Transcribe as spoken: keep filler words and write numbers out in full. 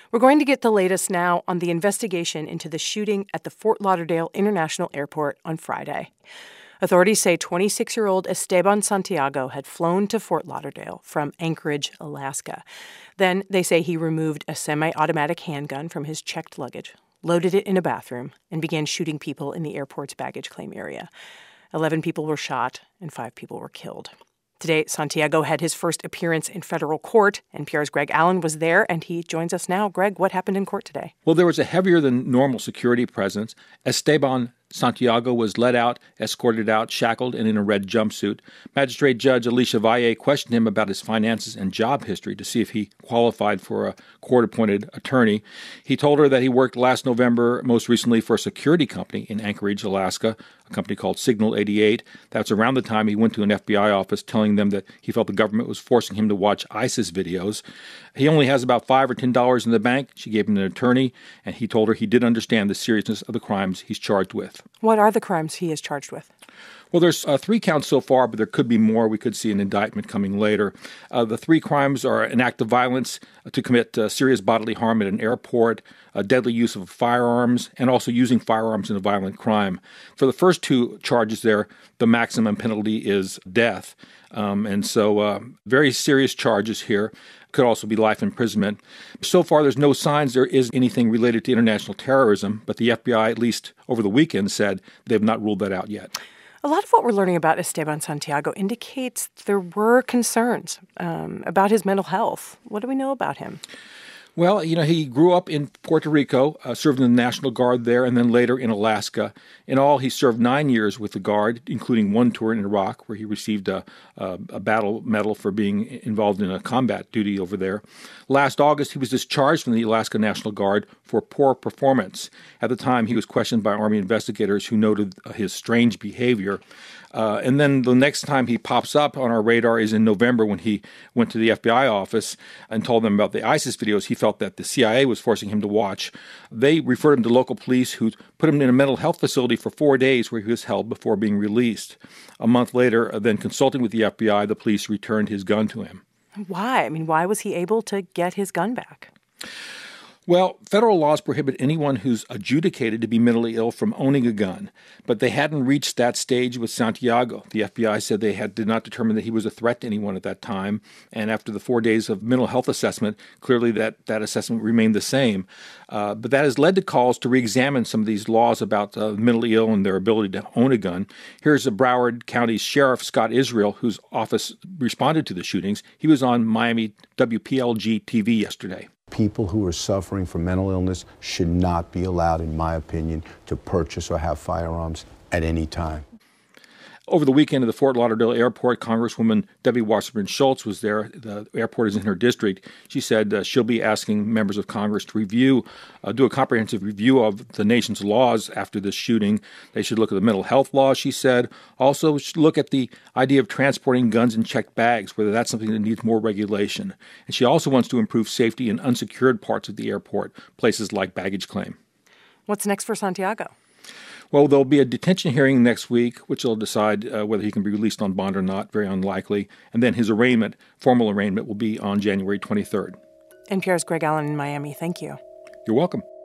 We're going to get the latest now on the investigation into the shooting at the Fort Lauderdale International Airport on Friday. Authorities say twenty-six-year-old Esteban Santiago had flown to Fort Lauderdale from Anchorage, Alaska. Then they say he removed a semi-automatic handgun from his checked luggage, loaded it in a bathroom, and began shooting people in the airport's baggage claim area. Eleven people were shot and five people were killed. Today, Santiago had his first appearance in federal court. N P R's Greg Allen was there, and he joins us now. Greg, what happened in court today? Well, there was a heavier than normal security presence. Esteban Santiago was led out, escorted out, shackled, and in a red jumpsuit. Magistrate Judge Alicia Valle questioned him about his finances and job history to see if he qualified for a court-appointed attorney. He told her that he worked last November, most recently for a security company in Anchorage, Alaska, a company called Signal eighty-eight. That's around the time he went to an F B I office telling them that he felt the government was forcing him to watch ISIS videos. He only has about five or ten dollars in the bank. She gave him an attorney, and he told her he did understand the seriousness of the crimes he's charged with. What are the crimes he is charged with? Well, there's uh, three counts so far, but there could be more. We could see an indictment coming later. Uh, the three crimes are an act of violence uh, to commit uh, serious bodily harm at an airport, uh, deadly use of firearms, and also using firearms in a violent crime. For the first two charges there, the maximum penalty is death. Um, and so uh, very serious charges here. Could also be life imprisonment. So far, there's no signs there is anything related to international terrorism, but the F B I, at least over the weekend, said they've not ruled that out yet. A lot of what we're learning about Esteban Santiago indicates there were concerns um, about his mental health. What do we know about him? Well, you know, he grew up in Puerto Rico, uh, served in the National Guard there, and then later in Alaska. In all, he served nine years with the Guard, including one tour in Iraq, where he received a, a, a battle medal for being involved in a combat duty over there. Last August, he was discharged from the Alaska National Guard for poor performance. At the time, he was questioned by Army investigators who noted his strange behavior. Uh, and then the next time he pops up on our radar is in November when he went to the F B I office and told them about the ISIS videos he felt that the C I A was forcing him to watch. They referred him to local police who put him in a mental health facility for four days where he was held before being released. A month later, then consulting with the F B I, the police returned his gun to him. Why? I mean, why was he able to get his gun back? Well, federal laws prohibit anyone who's adjudicated to be mentally ill from owning a gun, but they hadn't reached that stage with Santiago. The F B I said they had did not determine that he was a threat to anyone at that time, and after the four days of mental health assessment, clearly that, that assessment remained the same. Uh, but that has led to calls to re-examine some of these laws about uh, mentally ill and their ability to own a gun. Here's a Broward County Sheriff, Scott Israel, whose office responded to the shootings. He was on Miami W P L G T V yesterday. People who are suffering from mental illness should not be allowed, in my opinion, to purchase or have firearms at any time. Over the weekend at the Fort Lauderdale Airport, Congresswoman Debbie Wasserman Schultz was there. The airport is in her district. She said uh, she'll be asking members of Congress to review, uh, do a comprehensive review of the nation's laws after this shooting. They should look at the mental health laws, she said. Also, should look at the idea of transporting guns in checked bags, whether that's something that needs more regulation. And she also wants to improve safety in unsecured parts of the airport, places like baggage claim. What's next for Santiago? Well, there'll be a detention hearing next week, which will decide uh, whether he can be released on bond or not, very unlikely. And then his arraignment, formal arraignment, will be on January twenty-third. N P R's Greg Allen in Miami. Thank you. You're welcome.